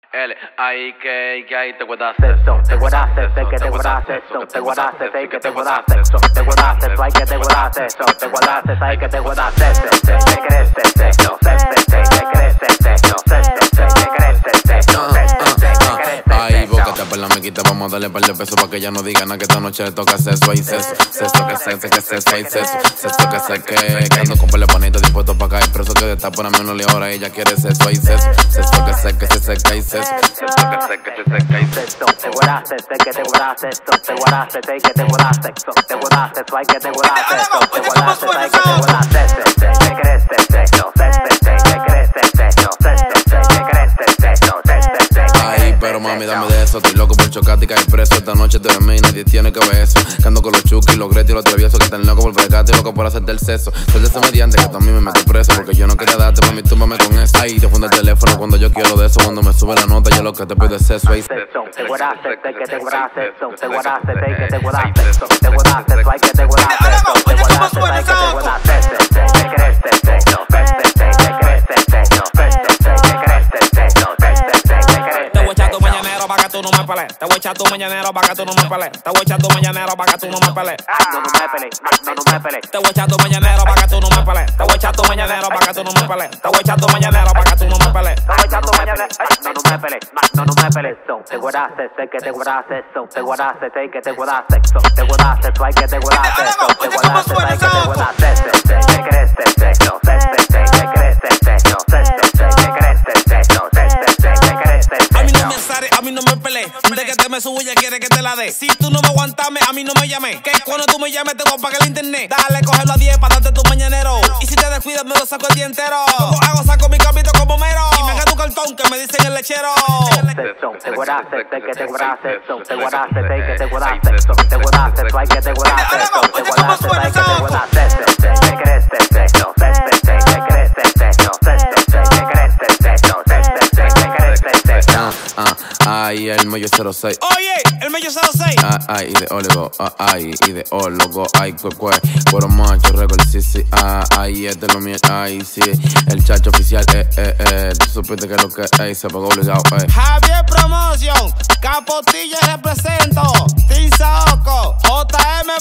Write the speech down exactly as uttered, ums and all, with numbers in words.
L, ahí que, que ahí te guardas sexo, te guardas sexo, que te guardas sexo, te guardas sexo, que te guardas sexo, te guardas sexo, hay que te guardas sexo, te guardas sexo, hay que te guardas sexo, te crees sexo, te crees sexo, te crees sexo, ay, bócate por la mequita, vamos a darle par de pesos pa' que ella no diga nada que esta noche le toca sexo, hay sexo, sexo que sexo, que sexo, hay sexo, sexo que sé que, que ando con par de panitas dispuesto pa' caer preso que está por a mí no le hora, ella quiere sexo, hay sexo, sexo que sé que se sé que hay sexo. Sexo que sé que se sé que hay sexo. Te guardas sexo, que te guardas sexo. Te guardas sexo, que te guardas sexo. Te guardas sexo, hay que te guardas sexo. Te guardas sexo, hay que te guardas sexo. Te crees sexo, te crees sexo, te crees sexo. Ay, pero mami, dame de eso. Estoy loco por chocarte y caer preso. Esta noche te de mí, nadie tiene que ver eso. Que ando con los chuki, los gretos y los traviesos. Que están locos por fregarte y loco por hacerte el sexo. Soy de ese mediante que también me meto preso. Porque yo no quería darte, mami, túmbame con eso. Ay, te funde el teléfono cuando yo quiero de eso. Cuando me sube la nota, yo lo que te pido es sexo. Ay, sexo, te guardas sexo, que te guardas sexo. Te guardas sexo, que te guardas sexo. Te guardas sexo, hay que te guardas sexo. Te guardas sexo, hay que te guardas sexo. Te crees sexo, te crees sexo, te crees sexo. Te voy a echar tu mañanero pa' que tú no me pelees. Te voy a echar tu mañanero pa' que tú no me pelees. Te voy a echar tu mañanero pa' que tú no me pelees. No, no me pelees, no, no me pelees. Te voy a echar tu mañanero pa' que tú no me pelees. Te voy a echar tu mañanero pa' que tú no me pelees. Te voy a echar tu mañanero pa' que tú no me pelees. Te voy a echar tu mañanero, no, no me pelees, no, no me pelees. Te guardas sexo, que te guardas sexo. Te guardas sexo, que te guardas sexo. Te guardas sexo, hay que te guardas sexo. Te guardas sexo, hay que te guardas sexo. Te crees sexo, te crees sexo, te crees sexo, te crees sexo. A mí no me sale, a mí no me pelees. De que te me subo ya quiere que te la dé. Si tú no me aguantame, a mí no me llames. Que cuando tú me llames te voy a pagar el internet. Dale, cógelo a diez para darte tu mañanero. Y si te descuidas me lo saco el día entero. Como hago, saco mi capito como mero. Y me gano un cartón que me dicen el lechero. Sexo, te guardas sexo, que te guardas sexo. Te guardas sexo, que te guardas sexo. Te guardas sexo, hay que te guardas sexo. Te guardas sexo, hay que te guardas sexo. Te crees sexo, te crees sexo, te crees sexo, te crees sexo. ah, ay, el mello cero seis. Oye, el mello cero seis. Ah, ay, y de óligo, ah, ay, y de ólogo, ay, cue, cue, cuero macho, récord, sí, sí, ah, ay, este lo mío, ay, sí, el chacho oficial, eh, eh, eh, tú supiste que lo que, ey, se pagó obligado, eh. Javier Promotion, Capotilla represento, Team Saoco, J M